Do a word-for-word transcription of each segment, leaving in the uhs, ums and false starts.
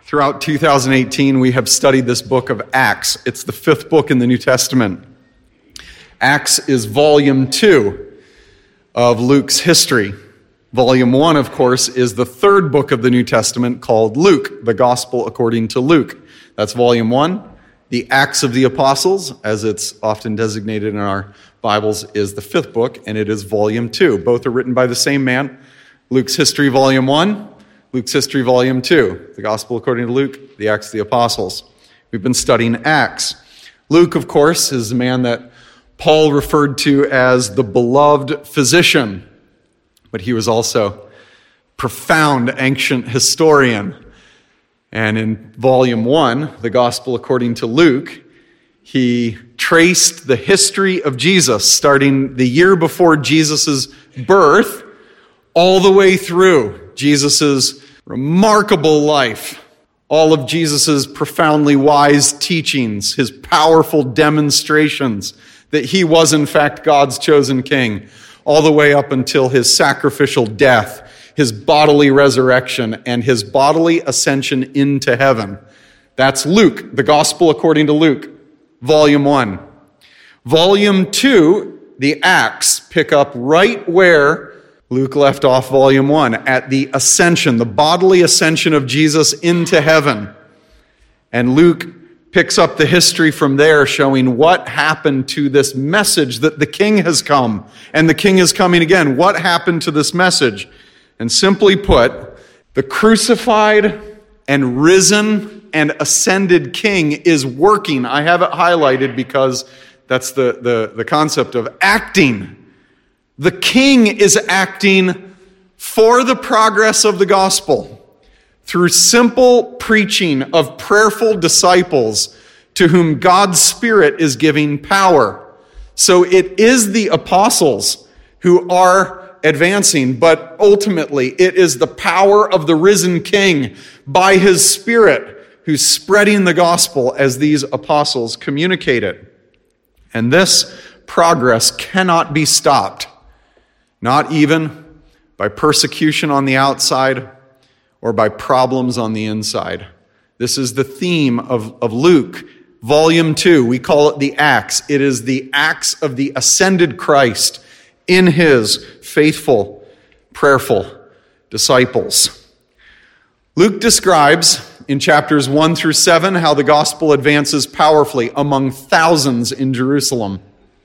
Throughout two thousand eighteen, we have studied this book of Acts. It's the fifth book in the New Testament. Acts is volume two of Luke's history. Volume one, of course, is the third book of the New Testament called Luke, the Gospel according to Luke. That's volume one. The Acts of the Apostles, as it's often designated in our Bibles, is the fifth book, and it is volume two. Both are written by the same man. Luke's history, volume one. Luke's history, volume two. The Gospel according to Luke, the Acts of the Apostles. We've been studying Acts. Luke, of course, is the man that Paul referred to as the beloved physician, but he was also profound ancient historian. And in volume one, the Gospel according to Luke, he traced the history of Jesus, starting the year before Jesus' birth, all the way through Jesus' remarkable life, all of Jesus' profoundly wise teachings, his powerful demonstrations that he was in fact God's chosen king, all the way up until his sacrificial death, his bodily resurrection, and his bodily ascension into heaven. That's Luke, the Gospel according to Luke, volume one. Volume two, the Acts, pick up right where Luke left off volume one, at the ascension, the bodily ascension of Jesus into heaven. And Luke picks up the history from there, showing what happened to this message that the king has come, and the king is coming again. What happened to this message? And simply put, the crucified and risen and ascended king is working. I have it highlighted because that's the, the, the concept of acting. The king is acting for the progress of the gospel through simple preaching of prayerful disciples to whom God's Spirit is giving power. So it is the apostles who are advancing, but ultimately it is the power of the risen king by his Spirit who's spreading the gospel as these apostles communicate it. And this progress cannot be stopped. Not even by persecution on the outside or by problems on the inside. This is the theme of, of Luke, volume two. We call it the Acts. It is the Acts of the ascended Christ in his faithful, prayerful disciples. Luke describes in chapters one through seven how the gospel advances powerfully among thousands in Jerusalem.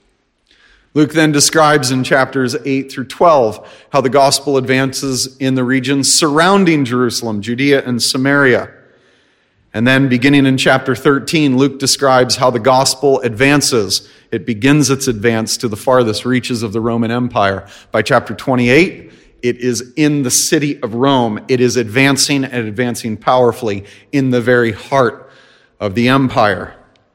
Luke then describes in chapters eight through twelve how the gospel advances in the regions surrounding Jerusalem, Judea and Samaria. And then beginning in chapter thirteen, Luke describes how the gospel advances. It begins its advance to the farthest reaches of the Roman Empire. By chapter twenty-eight, it is in the city of Rome. It is advancing and advancing powerfully in the very heart of the empire.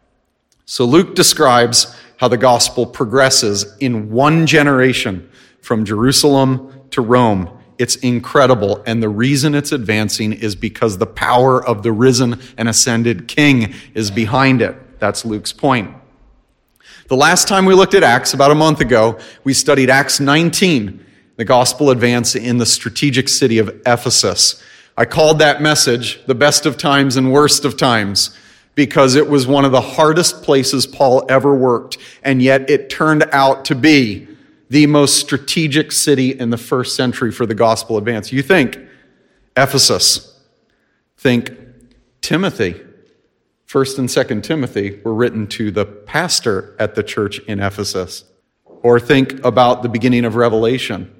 So Luke describes how the gospel progresses in one generation from Jerusalem to Rome. It's incredible, and the reason it's advancing is because the power of the risen and ascended king is behind it. That's Luke's point. The last time we looked at Acts, about a month ago, we studied Acts nineteen, the gospel advance in the strategic city of Ephesus. I called that message the best of times and worst of times, because it was one of the hardest places Paul ever worked, and yet it turned out to be the most strategic city in the first century for the gospel advance. You think Ephesus, think Timothy. First and Second Timothy were written to the pastor at the church in Ephesus. Or think about the beginning of Revelation.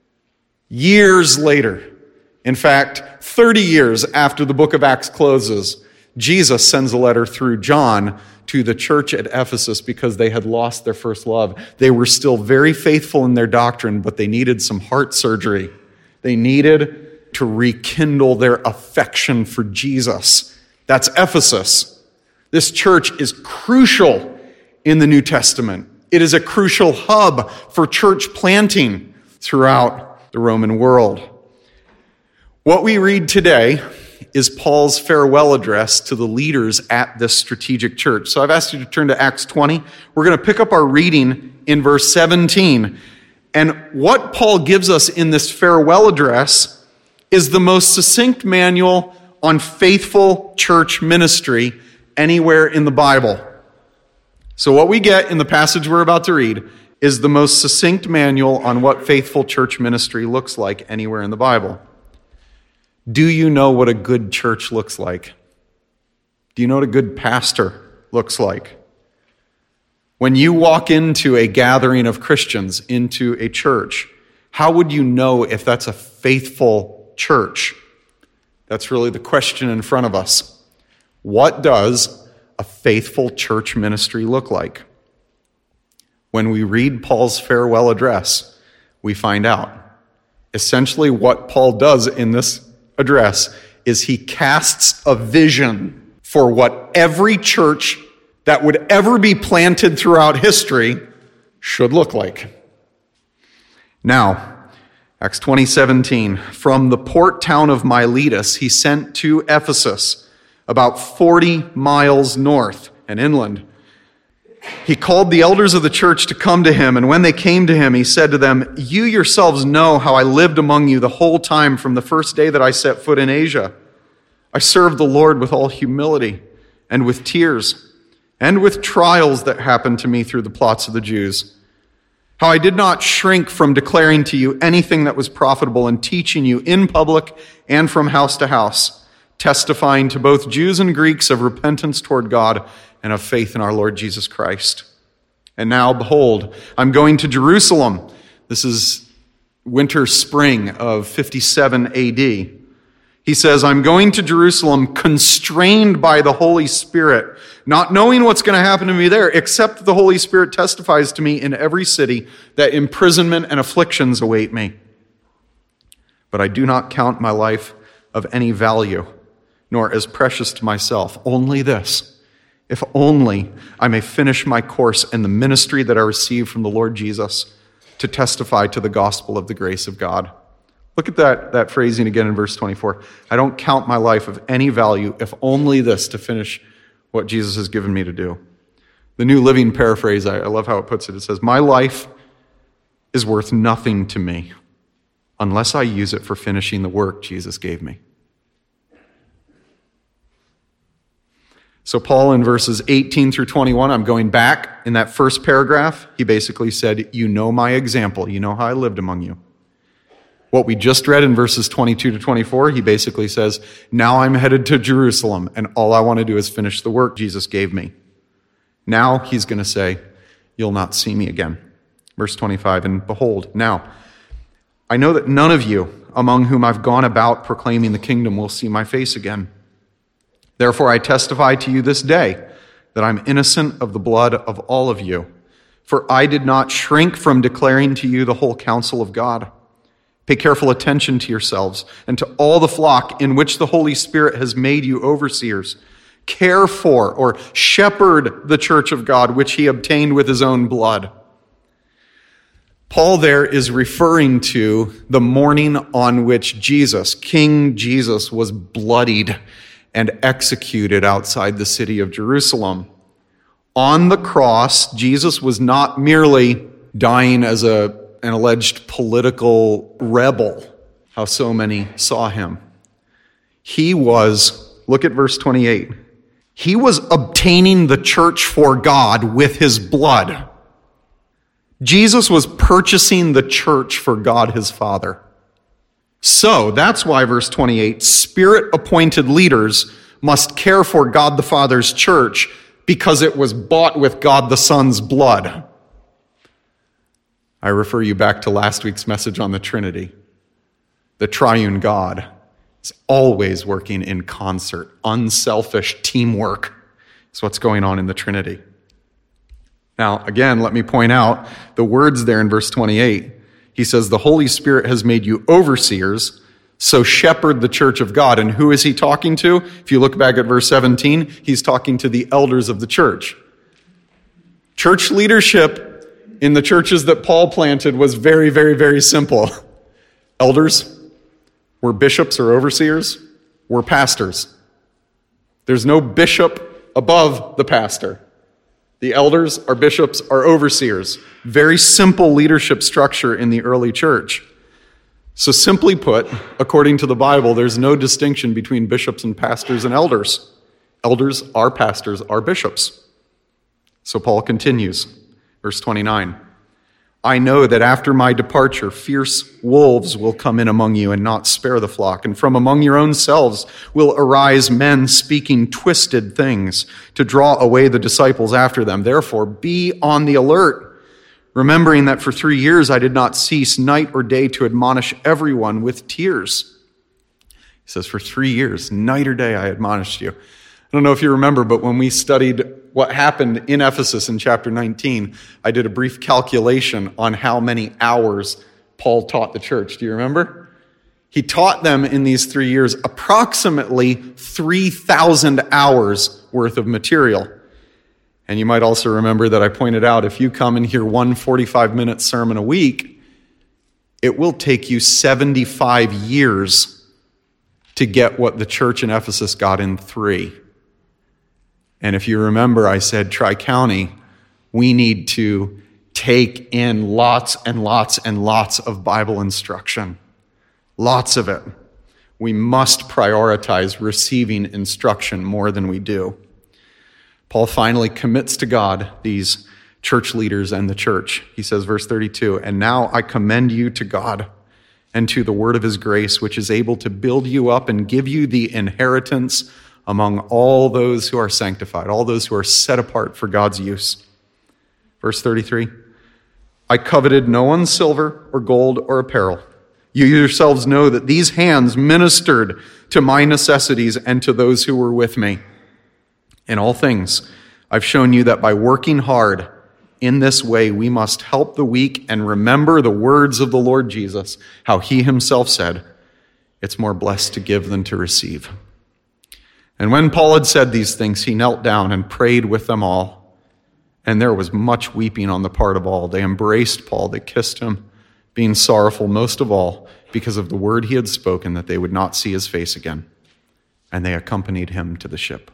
Years later, in fact, thirty years after the book of Acts closes, Jesus sends a letter through John to the church at Ephesus because they had lost their first love. They were still very faithful in their doctrine, but they needed some heart surgery. They needed to rekindle their affection for Jesus. That's Ephesus. This church is crucial in the New Testament. It is a crucial hub for church planting throughout the Roman world. What we read today is Paul's farewell address to the leaders at this strategic church. So I've asked you to turn to Acts twenty. We're going to pick up our reading in verse seventeen. And what Paul gives us in this farewell address is the most succinct manual on faithful church ministry anywhere in the Bible. So what we get in the passage we're about to read is the most succinct manual on what faithful church ministry looks like anywhere in the Bible. Do you know what a good church looks like? Do you know what a good pastor looks like? When you walk into a gathering of Christians, into a church, how would you know if that's a faithful church? That's really the question in front of us. What does a faithful church ministry look like? When we read Paul's farewell address, we find out. Essentially, what Paul does in this address is he casts a vision for what every church that would ever be planted throughout history should look like. Now, Acts twenty seventeen, from the port town of Miletus, he sent to Ephesus, about forty miles north and inland. He called the elders of the church to come to him, and when they came to him, he said to them, "You yourselves know how I lived among you the whole time from the first day that I set foot in Asia. I served the Lord with all humility and with tears and with trials that happened to me through the plots of the Jews. How I did not shrink from declaring to you anything that was profitable and teaching you in public and from house to house, testifying to both Jews and Greeks of repentance toward God and of faith in our Lord Jesus Christ. And now, behold, I'm going to Jerusalem." This is winter spring of fifty-seven A D. He says, "I'm going to Jerusalem constrained by the Holy Spirit, not knowing what's going to happen to me there, except that the Holy Spirit testifies to me in every city that imprisonment and afflictions await me. But I do not count my life of any value, nor as precious to myself. Only this, if only I may finish my course in the ministry that I received from the Lord Jesus to testify to the gospel of the grace of God." Look at that, that phrasing again in verse twenty-four. "I don't count my life of any value, if only this, to finish what Jesus has given me to do." The New Living Paraphrase, I, I love how it puts it. It says, "My life is worth nothing to me unless I use it for finishing the work Jesus gave me." So Paul in verses eighteen through twenty-one, I'm going back in that first paragraph. He basically said, you know my example. You know how I lived among you. What we just read in verses twenty-two to twenty-four, he basically says, now I'm headed to Jerusalem, and all I want to do is finish the work Jesus gave me. Now he's going to say, you'll not see me again. Verse twenty-five, "And behold, now, I know that none of you among whom I've gone about proclaiming the kingdom will see my face again. Therefore I testify to you this day that I'm innocent of the blood of all of you. For I did not shrink from declaring to you the whole counsel of God. Pay careful attention to yourselves and to all the flock in which the Holy Spirit has made you overseers. Care for or shepherd the church of God, which he obtained with his own blood." Paul there is referring to the morning on which Jesus, King Jesus, was bloodied and executed outside the city of Jerusalem. On the cross, Jesus was not merely dying as a an alleged political rebel, how so many saw him. He was, look at verse twenty-eight, he was obtaining the church for God with his blood. Jesus was purchasing the church for God his Father. So that's why verse twenty-eight, Spirit-appointed leaders must care for God the Father's church because it was bought with God the Son's blood. I refer you back to last week's message on the Trinity. The triune God is always working in concert. Unselfish teamwork is what's going on in the Trinity. Now, again, let me point out the words there in verse twenty-eight. He says, the Holy Spirit has made you overseers, so shepherd the church of God. And who is he talking to? If you look back at verse seventeen, he's talking to the elders of the church. Church leadership in the churches that Paul planted was very, very, very simple. Elders were bishops or overseers, were pastors. There's no bishop above the pastor. The elders are bishops, are overseers. Very simple leadership structure in the early church. So simply put, according to the Bible, there's no distinction between bishops and pastors and elders. Elders are pastors, are bishops. So Paul continues, verse twenty-nine. I know that after my departure, fierce wolves will come in among you and not spare the flock. And from among your own selves will arise men speaking twisted things to draw away the disciples after them. Therefore, be on the alert, remembering that for three years I did not cease night or day to admonish everyone with tears. He says, for three years, night or day, I admonished you. I don't know if you remember, but when we studied what happened in Ephesus in chapter nineteen, I did a brief calculation on how many hours Paul taught the church. Do you remember? He taught them in these three years approximately three thousand hours worth of material. And you might also remember that I pointed out if you come and hear one forty-five minute sermon a week, it will take you seventy-five years to get what the church in Ephesus got in three. And if you remember, I said, Tri-County, we need to take in lots and lots and lots of Bible instruction. Lots of it. We must prioritize receiving instruction more than we do. Paul finally commits to God these church leaders and the church. He says, verse thirty-two, and now I commend you to God and to the word of his grace, which is able to build you up and give you the inheritance among all those who are sanctified, all those who are set apart for God's use. Verse thirty-three, I coveted no one's silver or gold or apparel. You yourselves know that these hands ministered to my necessities and to those who were with me. In all things, I've shown you that by working hard in this way, we must help the weak and remember the words of the Lord Jesus, how he himself said, it's more blessed to give than to receive. And when Paul had said these things, he knelt down and prayed with them all. And there was much weeping on the part of all. They embraced Paul, they kissed him, being sorrowful most of all because of the word he had spoken, that they would not see his face again. And they accompanied him to the ship.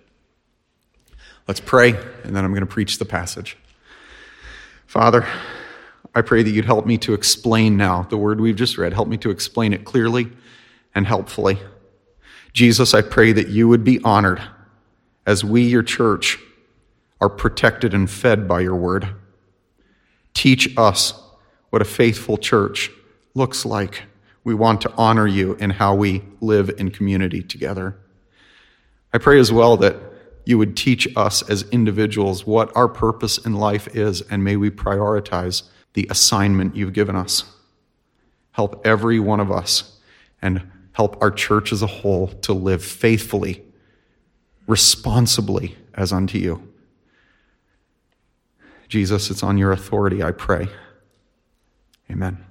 Let's pray, and then I'm going to preach the passage. Father, I pray that you'd help me to explain now the word we've just read. Help me to explain it clearly and helpfully. Jesus, I pray that you would be honored as we, your church, are protected and fed by your word. Teach us what a faithful church looks like. We want to honor you in how we live in community together. I pray as well that you would teach us as individuals what our purpose in life is, and may we prioritize the assignment you've given us. Help every one of us and help our church as a whole to live faithfully, responsibly as unto you. Jesus, it's on your authority, I pray. Amen.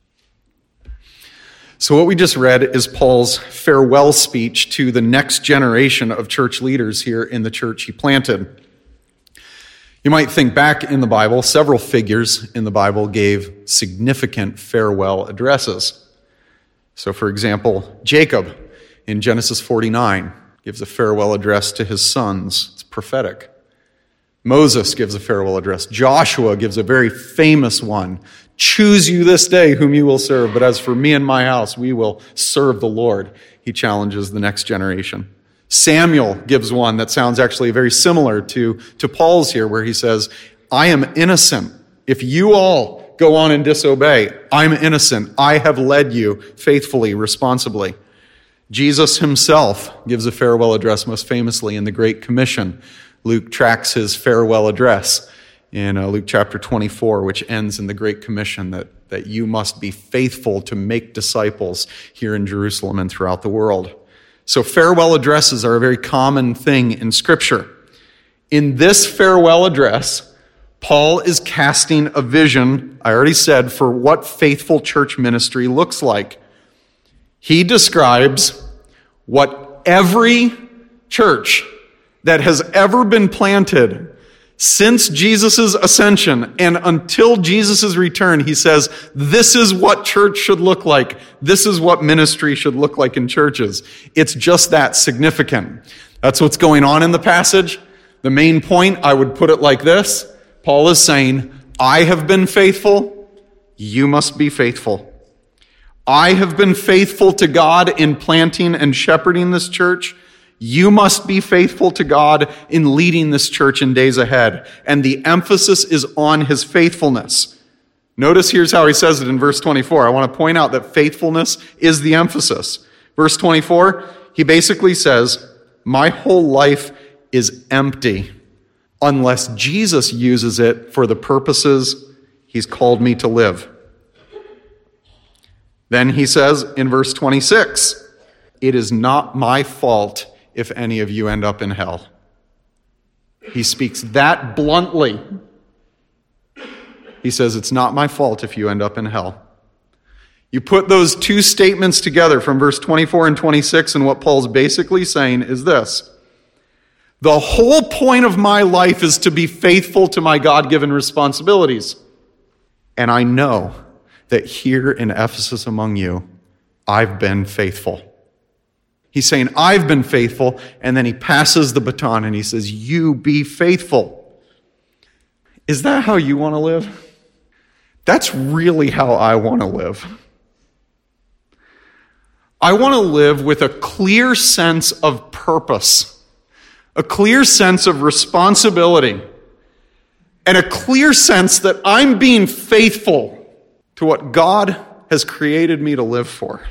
So what we just read is Paul's farewell speech to the next generation of church leaders here in the church he planted. You might think back in the Bible, several figures in the Bible gave significant farewell addresses. So, for example, Jacob in Genesis forty-nine gives a farewell address to his sons. It's prophetic. Moses gives a farewell address. Joshua gives a very famous one. Choose you this day whom you will serve, but as for me and my house, we will serve the Lord. He challenges the next generation. Samuel gives one that sounds actually very similar to, to Paul's here, where he says, I am innocent. If you all go on and disobey, I'm innocent. I have led you faithfully, responsibly. Jesus himself gives a farewell address, most famously in the Great Commission. Luke tracks his farewell address in uh, Luke chapter twenty-four, which ends in the Great Commission that, that you must be faithful to make disciples here in Jerusalem and throughout the world. So farewell addresses are a very common thing in Scripture. In this farewell address, Paul is casting a vision, I already said, for what faithful church ministry looks like. He describes what every church that has ever been planted since Jesus' ascension and until Jesus' return, he says, this is what church should look like. This is what ministry should look like in churches. It's just that significant. That's what's going on in the passage. The main point, I would put it like this. Paul is saying, I have been faithful. You must be faithful. I have been faithful to God in planting and shepherding this church. You must be faithful to God in leading this church in days ahead. And the emphasis is on his faithfulness. Notice here's how he says it in verse twenty-four. I want to point out that faithfulness is the emphasis. Verse twenty-four, he basically says, my whole life is empty unless Jesus uses it for the purposes he's called me to live. Then he says in verse twenty-six, it is not my fault if any of you end up in hell. He speaks that bluntly. He says, it's not my fault if you end up in hell. You put those two statements together from verse twenty-four and twenty-six, and what Paul's basically saying is this. The whole point of my life is to be faithful to my God-given responsibilities. And I know that here in Ephesus among you, I've been faithful. He's saying, I've been faithful, and then he passes the baton and he says, you be faithful. Is that how you want to live? That's really how I want to live. I want to live with a clear sense of purpose, a clear sense of responsibility, and a clear sense that I'm being faithful to what God has created me to live for.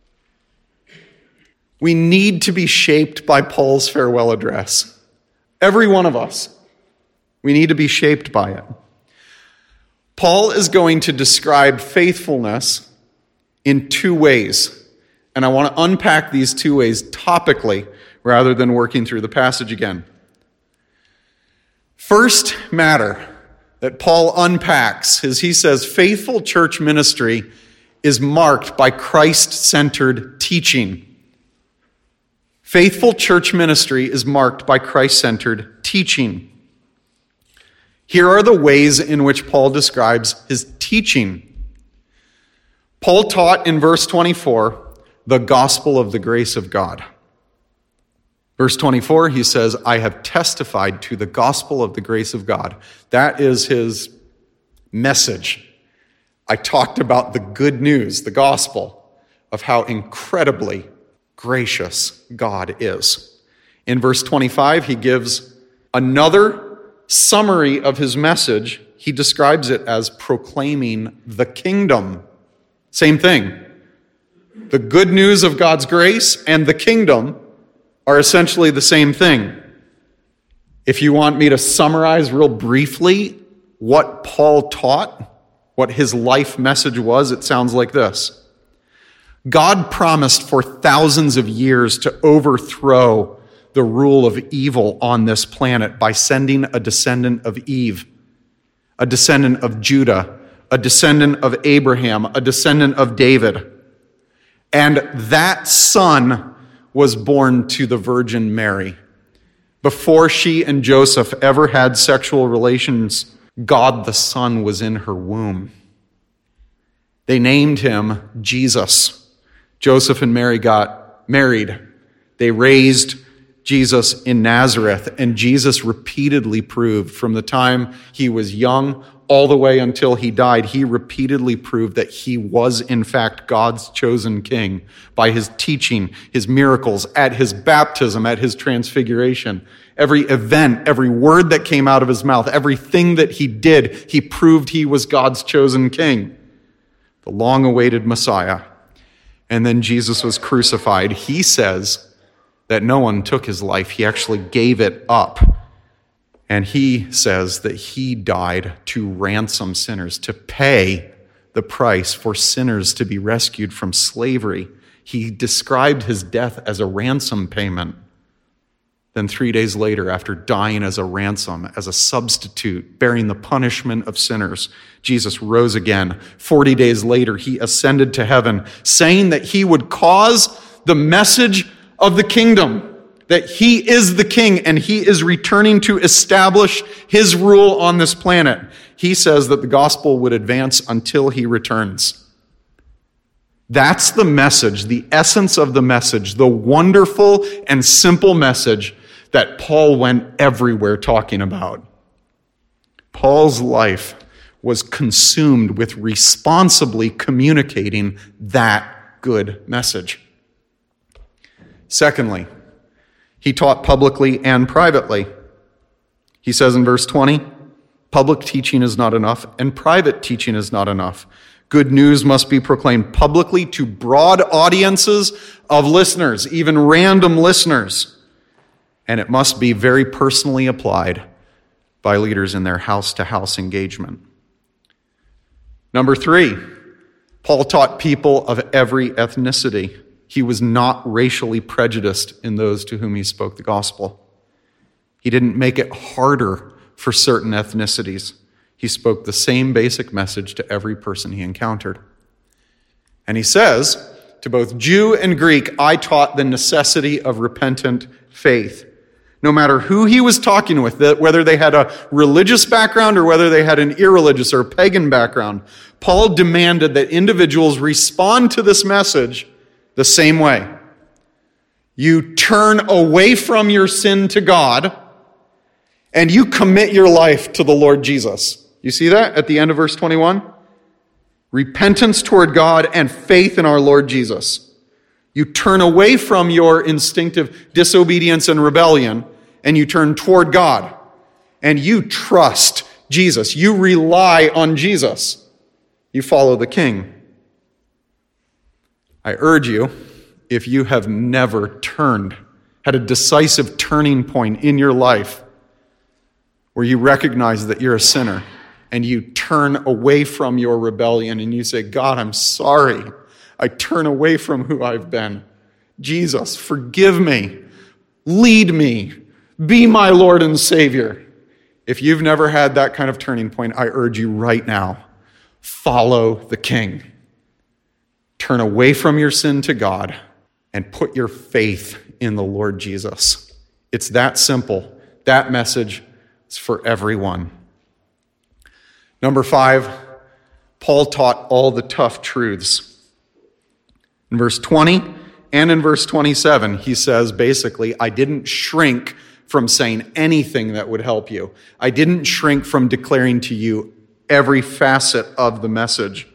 We need to be shaped by Paul's farewell address. Every one of us. We need to be shaped by it. Paul is going to describe faithfulness in two ways. And I want to unpack these two ways topically rather than working through the passage again. First matter that Paul unpacks is he says faithful church ministry is marked by Christ-centered teaching. Faithful church ministry is marked by Christ-centered teaching. Here are the ways in which Paul describes his teaching. Paul taught in verse twenty-four the gospel of the grace of God. Verse twenty-four, he says, I have testified to the gospel of the grace of God. That is his message. I talked about the good news, the gospel, of how incredibly gracious God is. In verse twenty-five, he gives another summary of his message. He describes it as proclaiming the kingdom. Same thing. The good news of God's grace and the kingdom are essentially the same thing. If you want me to summarize real briefly what Paul taught, what his life message was, it sounds like this. God promised for thousands of years to overthrow the rule of evil on this planet by sending a descendant of Eve, a descendant of Judah, a descendant of Abraham, a descendant of David. And that son was born to the Virgin Mary. Before she and Joseph ever had sexual relations, God the Son was in her womb. They named him Jesus. Joseph and Mary got married. They raised Jesus in Nazareth, and Jesus repeatedly proved from the time he was young all the way until he died, he repeatedly proved that he was in fact God's chosen king by his teaching, his miracles, at his baptism, at his transfiguration. Every event, every word that came out of his mouth, everything that he did, he proved he was God's chosen king, the long-awaited Messiah. And then Jesus was crucified. He says that no one took his life. He actually gave it up. And he says that he died to ransom sinners, to pay the price for sinners to be rescued from slavery. He described his death as a ransom payment. Then three days later, after dying as a ransom, as a substitute, bearing the punishment of sinners, Jesus rose again. Forty days later, he ascended to heaven, saying that he would cause the message of the kingdom, that he is the king and he is returning to establish his rule on this planet. He says that the gospel would advance until he returns. That's the message, the essence of the message, the wonderful and simple message that Paul went everywhere talking about. Paul's life was consumed with responsibly communicating that good message. Secondly, he taught publicly and privately. He says in verse twenty, public teaching is not enough, and private teaching is not enough. Good news must be proclaimed publicly to broad audiences of listeners, even random listeners. And it must be very personally applied by leaders in their house-to-house engagement. Number three, Paul taught people of every ethnicity. He was not racially prejudiced in those to whom he spoke the gospel. He didn't make it harder for certain ethnicities. He spoke the same basic message to every person he encountered. And he says, to both Jew and Greek, I taught the necessity of repentant faith. No matter who he was talking with, whether they had a religious background or whether they had an irreligious or pagan background, Paul demanded that individuals respond to this message the same way. You turn away from your sin to God, and you commit your life to the Lord Jesus. You see that at the end of verse twenty-one? Repentance toward God and faith in our Lord Jesus. You turn away from your instinctive disobedience and rebellion, and you turn toward God. And you trust Jesus. You rely on Jesus. You follow the King. I urge you, if you have never turned, had a decisive turning point in your life where you recognize that you're a sinner and you turn away from your rebellion and you say, God, I'm sorry. I turn away from who I've been. Jesus, forgive me. Lead me. Be my Lord and Savior. If you've never had that kind of turning point, I urge you right now, follow the King. Turn away from your sin to God and put your faith in the Lord Jesus. It's that simple. That message is for everyone. Number five, Paul taught all the tough truths. In verse twenty and in verse twenty-seven, he says basically, I didn't shrink from saying anything that would help you. I didn't shrink from declaring to you every facet of the message.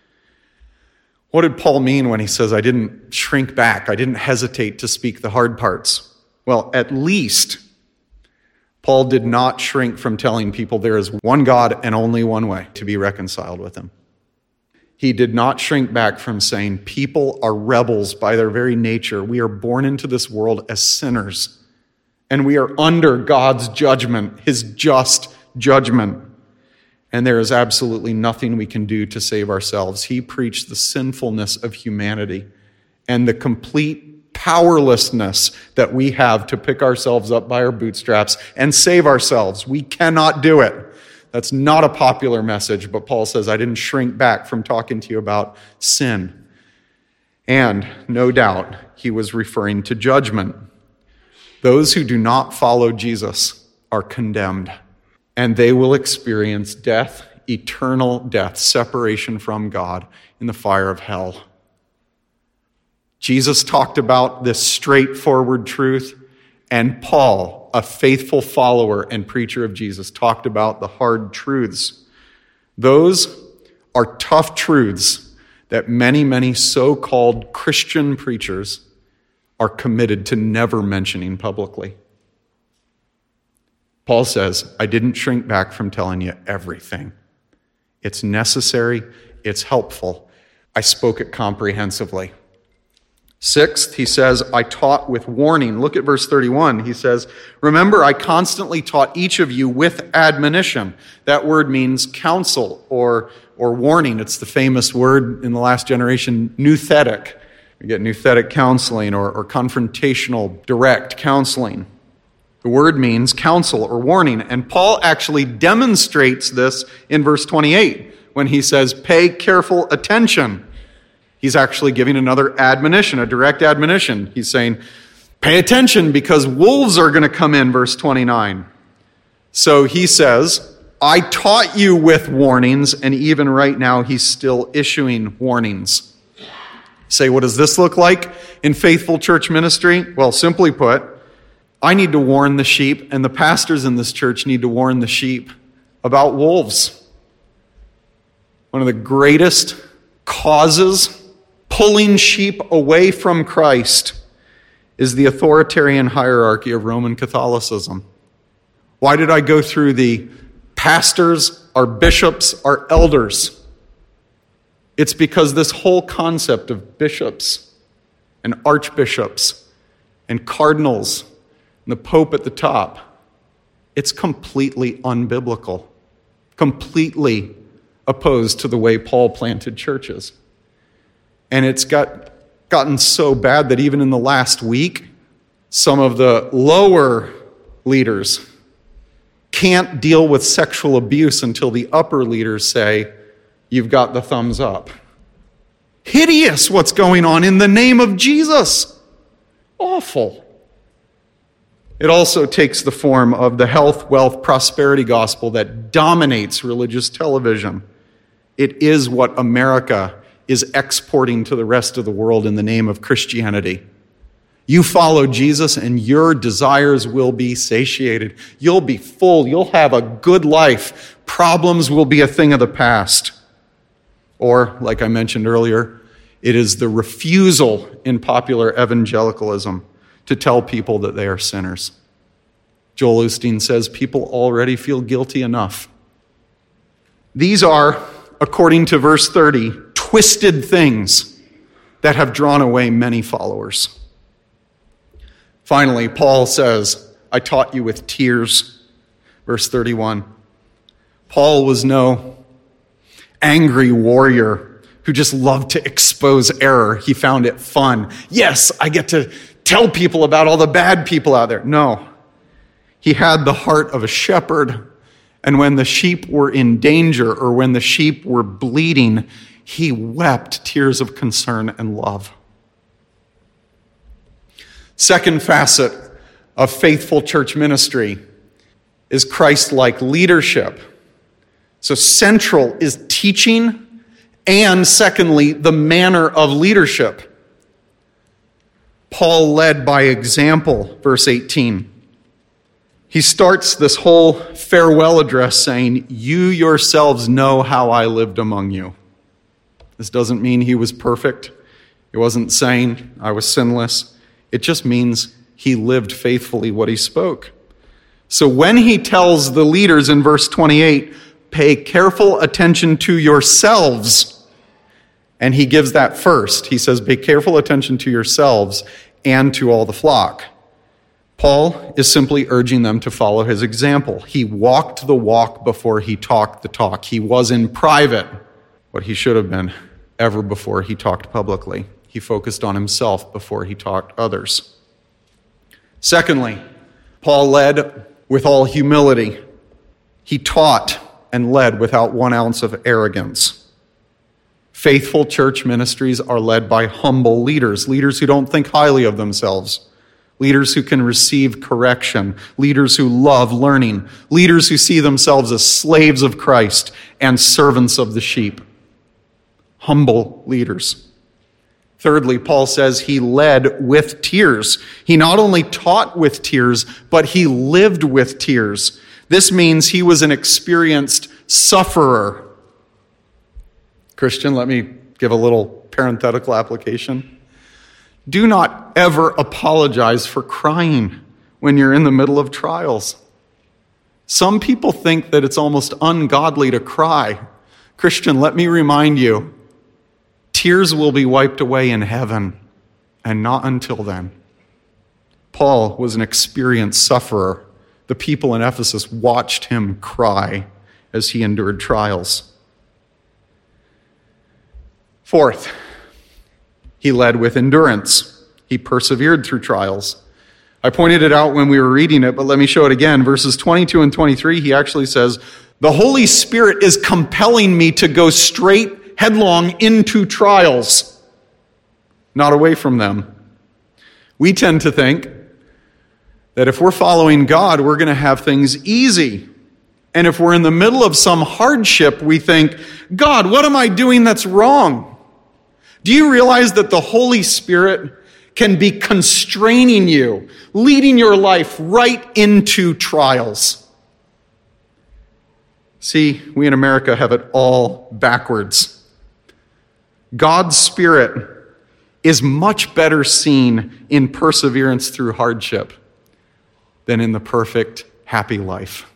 What did Paul mean when he says, I didn't shrink back, I didn't hesitate to speak the hard parts? Well, at least Paul did not shrink from telling people there is one God and only one way to be reconciled with him. He did not shrink back from saying people are rebels by their very nature. We are born into this world as sinners, and we are under God's judgment, his just judgment. And there is absolutely nothing we can do to save ourselves. He preached the sinfulness of humanity and the complete powerlessness that we have to pick ourselves up by our bootstraps and save ourselves. We cannot do it. That's not a popular message, but Paul says, I didn't shrink back from talking to you about sin. And no doubt, he was referring to judgment. Those who do not follow Jesus are condemned, and they will experience death, eternal death, separation from God in the fire of hell. Jesus talked about this straightforward truth, and Paul, a faithful follower and preacher of Jesus, talked about the hard truths. Those are tough truths that many, many so-called Christian preachers are committed to never mentioning publicly. Paul says, I didn't shrink back from telling you everything. It's necessary, it's helpful. I spoke it comprehensively. Sixth, he says, I taught with warning. Look at verse thirty-one. He says, remember, I constantly taught each of you with admonition. That word means counsel or, or warning. It's the famous word in the last generation, nouthetic. We get nouthetic counseling or, or confrontational, direct counseling. The word means counsel or warning. And Paul actually demonstrates this in verse twenty-eight when he says, pay careful attention. He's actually giving another admonition, a direct admonition. He's saying, pay attention because wolves are going to come in, verse twenty-nine. So he says, I taught you with warnings, and even right now he's still issuing warnings. Say, what does this look like in faithful church ministry? Well, simply put, I need to warn the sheep, and the pastors in this church need to warn the sheep about wolves. one of the greatest causes pulling sheep away from Christ is the authoritarian hierarchy of Roman Catholicism. Why did I go through the pastors, our bishops, our elders? It's because this whole concept of bishops and archbishops and cardinals and the Pope at the top, it's completely unbiblical, completely opposed to the way Paul planted churches. And it's got gotten so bad that even in the last week, some of the lower leaders can't deal with sexual abuse until the upper leaders say, you've got the thumbs up. Hideous what's going on in the name of Jesus. Awful. It also takes the form of the health, wealth, prosperity gospel that dominates religious television. It is what America is exporting to the rest of the world in the name of Christianity. You follow Jesus and your desires will be satiated. You'll be full. You'll have a good life. Problems will be a thing of the past. Or, like I mentioned earlier, it is the refusal in popular evangelicalism to tell people that they are sinners. Joel Osteen says people already feel guilty enough. These are, according to verse thirty, twisted things that have drawn away many followers. Finally, Paul says, I taught you with tears. Verse thirty-one. Paul was no angry warrior who just loved to expose error. He found it fun. Yes, I get to tell people about all the bad people out there. No. He had the heart of a shepherd, and when the sheep were in danger or when the sheep were bleeding, he wept tears of concern and love. Second facet of faithful church ministry is Christ-like leadership. So central is teaching, and secondly, the manner of leadership. Paul led by example, verse eighteen. He starts this whole farewell address saying, you yourselves know how I lived among you. This doesn't mean he was perfect. He wasn't saying I was sinless. It just means he lived faithfully what he spoke. So when he tells the leaders in verse twenty-eight, pay careful attention to yourselves, and he gives that first. He says, pay careful attention to yourselves and to all the flock. Paul is simply urging them to follow his example. He walked the walk before he talked the talk. He was in private what he should have been ever before he talked publicly. He focused on himself before he talked others. Secondly, Paul led with all humility. He taught and led without one ounce of arrogance. Faithful church ministries are led by humble leaders, leaders who don't think highly of themselves, leaders who can receive correction, leaders who love learning, leaders who see themselves as slaves of Christ and servants of the sheep. Humble leaders. Thirdly, Paul says he led with tears. He not only taught with tears, but he lived with tears. This means he was an experienced sufferer. Christian, let me give a little parenthetical application. Do not ever apologize for crying when you're in the middle of trials. Some people think that it's almost ungodly to cry. Christian, let me remind you, tears will be wiped away in heaven, and not until then. Paul was an experienced sufferer. The people in Ephesus watched him cry as he endured trials. Fourth, he led with endurance. He persevered through trials. I pointed it out when we were reading it, but let me show it again. Verses twenty-two and twenty-three, he actually says, the Holy Spirit is compelling me to go straight headlong into trials, not away from them. We tend to think that if we're following God, we're going to have things easy. And if we're in the middle of some hardship, we think, God, what am I doing that's wrong? Do you realize that the Holy Spirit can be constraining you, leading your life right into trials? See, we in America have it all backwards. God's Spirit is much better seen in perseverance through hardship than in the perfect, happy life.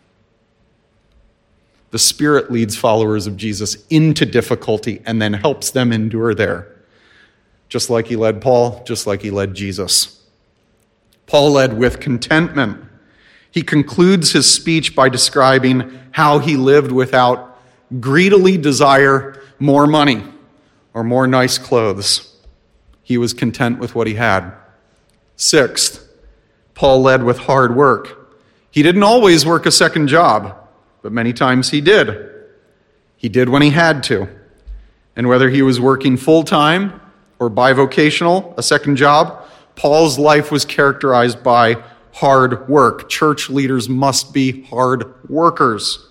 The Spirit leads followers of Jesus into difficulty and then helps them endure there, just like he led Paul, just like he led Jesus. Paul led with contentment. He concludes his speech by describing how he lived without greedily desire more money or more nice clothes. He was content with what he had. Sixth, Paul led with hard work. He didn't always work a second job, but many times he did. He did when he had to. And whether he was working full-time or bivocational, a second job, Paul's life was characterized by hard work. Church leaders must be hard workers.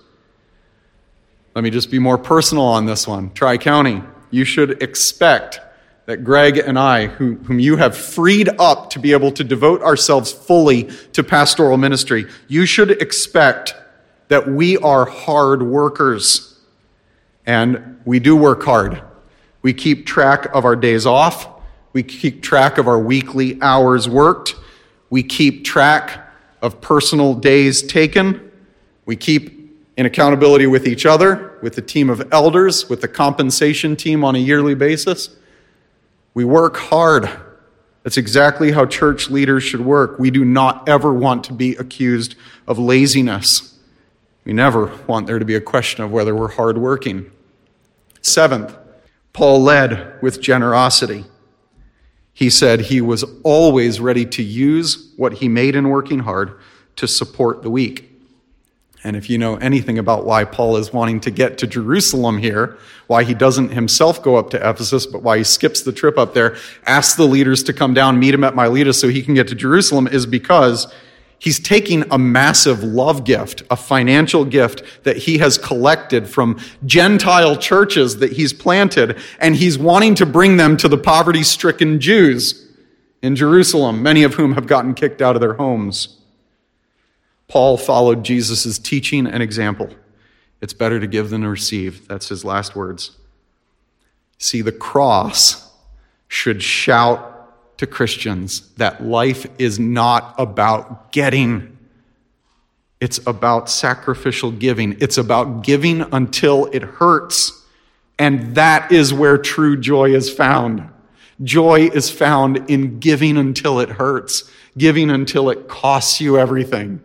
Let me just be more personal on this one. Tri-County, you should expect that Greg and I, who, whom you have freed up to be able to devote ourselves fully to pastoral ministry, you should expect that we are hard workers. And we do work hard. We keep track of our days off. We keep track of our weekly hours worked. We keep track of personal days taken. We keep in accountability with each other, with the team of elders, with the compensation team on a yearly basis. We work hard. That's exactly how church leaders should work. We do not ever want to be accused of laziness. We never want there to be a question of whether we're hardworking. Seventh, Paul led with generosity. He said he was always ready to use what he made in working hard to support the weak. And if you know anything about why Paul is wanting to get to Jerusalem here, why he doesn't himself go up to Ephesus, but why he skips the trip up there, ask the leaders to come down, meet him at Miletus so he can get to Jerusalem, is because he's taking a massive love gift, a financial gift that he has collected from Gentile churches that he's planted, and he's wanting to bring them to the poverty-stricken Jews in Jerusalem, many of whom have gotten kicked out of their homes. Paul followed Jesus' teaching and example. It's better to give than to receive. That's his last words. See, the cross should shout to Christians that life is not about getting. It's about sacrificial giving. It's about giving until it hurts. And that is where true joy is found. Joy is found in giving until it hurts, giving until it costs you everything.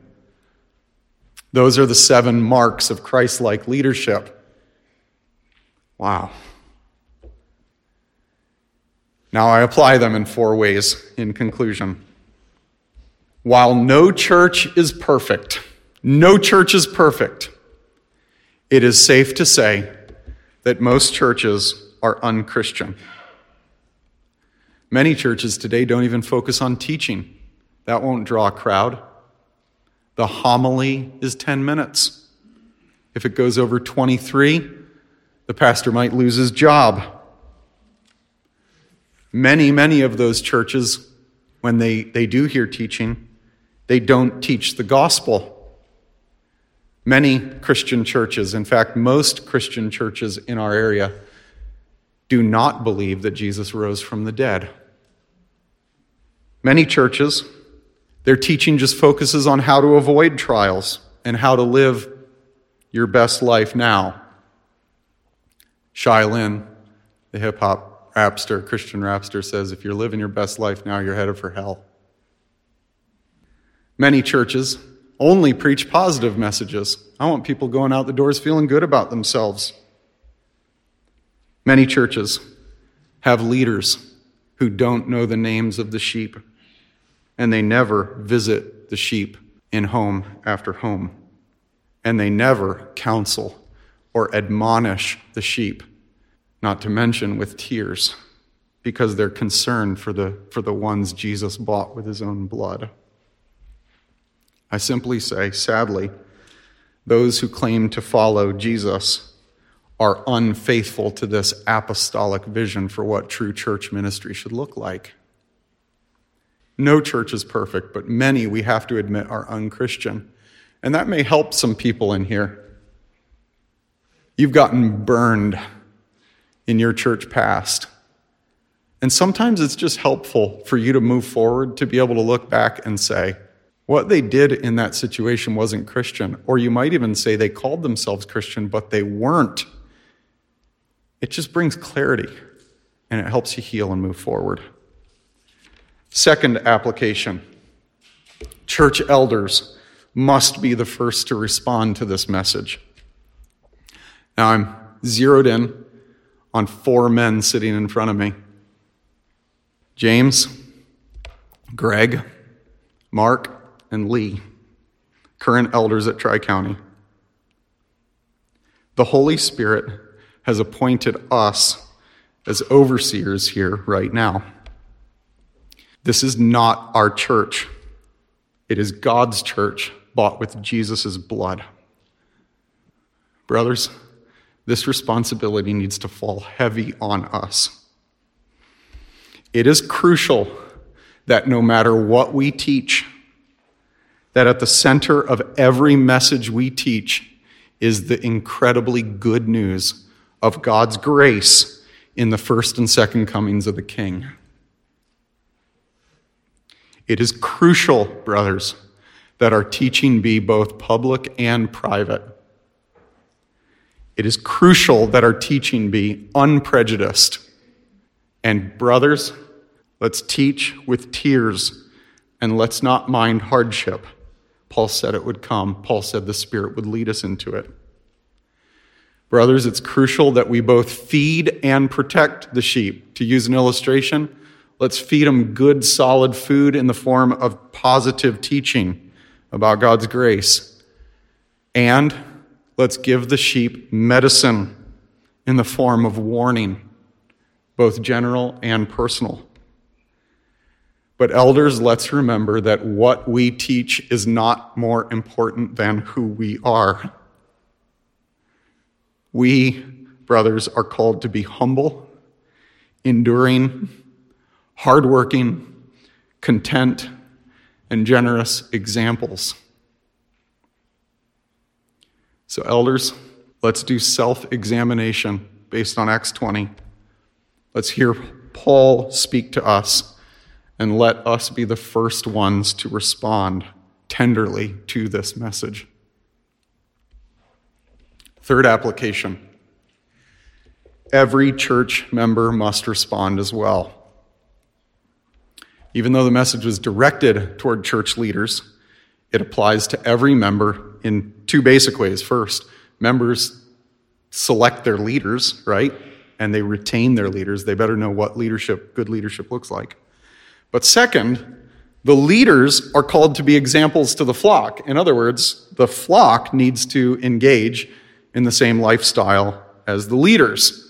Those are the seven marks of Christ-like leadership. Wow. Now I apply them in four ways in conclusion. While no church is perfect, no church is perfect, it is safe to say that most churches are unchristian. Many churches today don't even focus on teaching. That won't draw a crowd. The homily is ten minutes. If it goes over twenty-three, the pastor might lose his job. Many, many of those churches, when they, they do hear teaching, they don't teach the gospel. Many Christian churches, in fact, most Christian churches in our area, do not believe that Jesus rose from the dead. Many churches, their teaching just focuses on how to avoid trials and how to live your best life now. Shai Linne, the hip-hop rapster, Christian rapster, says, if you're living your best life now, you're headed for hell. Many churches only preach positive messages. I want people going out the doors feeling good about themselves. Many churches have leaders who don't know the names of the sheep, and they never visit the sheep in home after home. And they never counsel or admonish the sheep, not to mention with tears, because they're concerned for the, for the ones Jesus bought with his own blood. I simply say, sadly, those who claim to follow Jesus are unfaithful to this apostolic vision for what true church ministry should look like. No church is perfect, but many, we have to admit, are unchristian. And that may help some people in here. You've gotten burned in your church past. And sometimes it's just helpful for you to move forward to be able to look back and say, what they did in that situation wasn't Christian. Or you might even say they called themselves Christian, but they weren't. It just brings clarity, and it helps you heal and move forward. Second application. Church elders must be the first to respond to this message. Now I'm zeroed in on four men sitting in front of me. James, Greg, Mark, and Lee, current elders at Tri-County. The Holy Spirit has appointed us as overseers here right now. This is not our church. It is God's church, bought with Jesus' blood. Brothers, this responsibility needs to fall heavy on us. It is crucial that no matter what we teach, that at the center of every message we teach is the incredibly good news of God's grace in the first and second comings of the King. It is crucial, brothers, that our teaching be both public and private. It is crucial that our teaching be unprejudiced. And brothers, let's teach with tears, and let's not mind hardship. Paul said it would come. Paul said the Spirit would lead us into it. Brothers, it's crucial that we both feed and protect the sheep. To use an illustration, let's feed them good, solid food in the form of positive teaching about God's grace. And let's give the sheep medicine in the form of warning, both general and personal. But elders, let's remember that what we teach is not more important than who we are. We, brothers, are called to be humble, enduring, hardworking, content, and generous examples. So elders, let's do self-examination based on Acts twenty. Let's hear Paul speak to us, and let us be the first ones to respond tenderly to this message. Third application. Every church member must respond as well. Even though the message was directed toward church leaders, it applies to every member in two basic ways. First, members select their leaders, right? And they retain their leaders. They better know what leadership, good leadership looks like. But second, the leaders are called to be examples to the flock. In other words, the flock needs to engage in the same lifestyle as the leaders.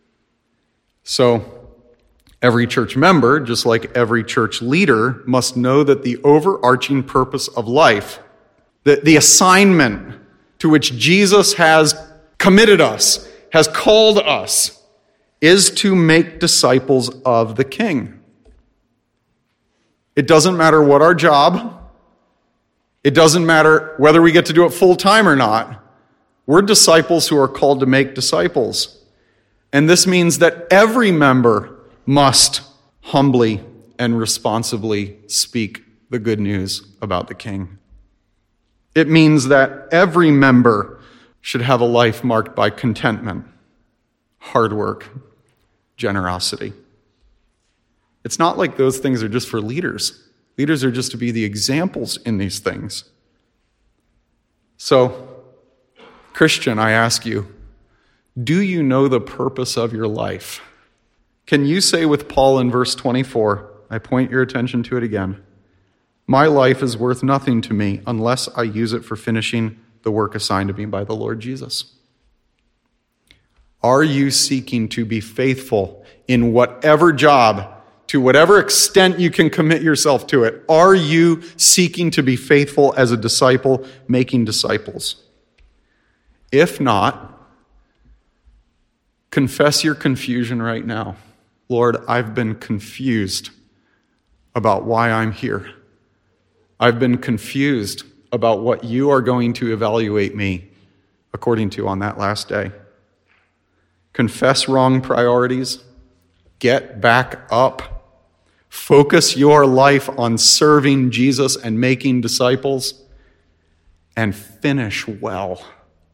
So every church member, just like every church leader, must know that the overarching purpose of life, the, the assignment to which Jesus has committed us, has called us, is to make disciples of the King. It doesn't matter what our job, it doesn't matter whether we get to do it full time or not. We're disciples who are called to make disciples. And this means that every member must humbly and responsibly speak the good news about the King. It means that every member should have a life marked by contentment, hard work, generosity. It's not like those things are just for leaders. Leaders are just to be the examples in these things. So, Christian, I ask you, do you know the purpose of your life? Can you say with Paul in verse twenty-four, I point your attention to it again, my life is worth nothing to me unless I use it for finishing the work assigned to me by the Lord Jesus? Are you seeking to be faithful in whatever job, to whatever extent you can commit yourself to it? Are you seeking to be faithful as a disciple, making disciples? If not, confess your confusion right now. Lord, I've been confused about why I'm here. I've been confused about what you are going to evaluate me according to on that last day. confess wrong priorities, get back up, focus your life on serving Jesus and making disciples, and finish well.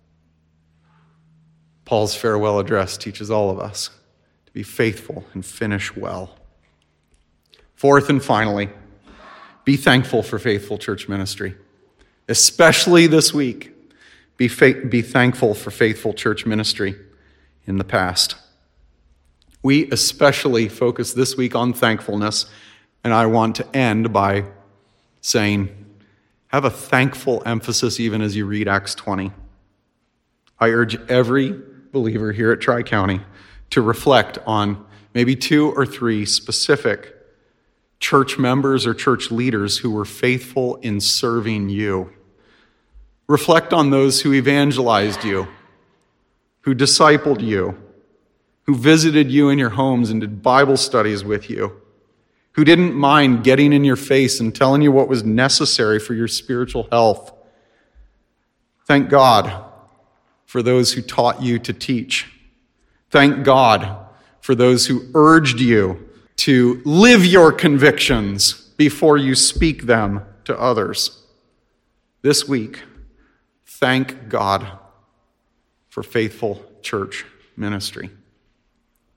Paul's farewell address teaches all of us to be faithful and finish well. Fourth and finally, be thankful for faithful church ministry. Especially this week, be, fa- be thankful for faithful church ministry in the past. We especially focus this week on thankfulness, and I want to end by saying, have a thankful emphasis even as you read Acts twenty. I urge every believer here at Tri-County to reflect on maybe two or three specific church members or church leaders who were faithful in serving you. Reflect on those who evangelized you, who discipled you, who visited you in your homes and did Bible studies with you, who didn't mind getting in your face and telling you what was necessary for your spiritual health. Thank God for those who taught you to teach. Thank God for those who urged you to live your convictions before you speak them to others. This week, thank God for faithful church ministry.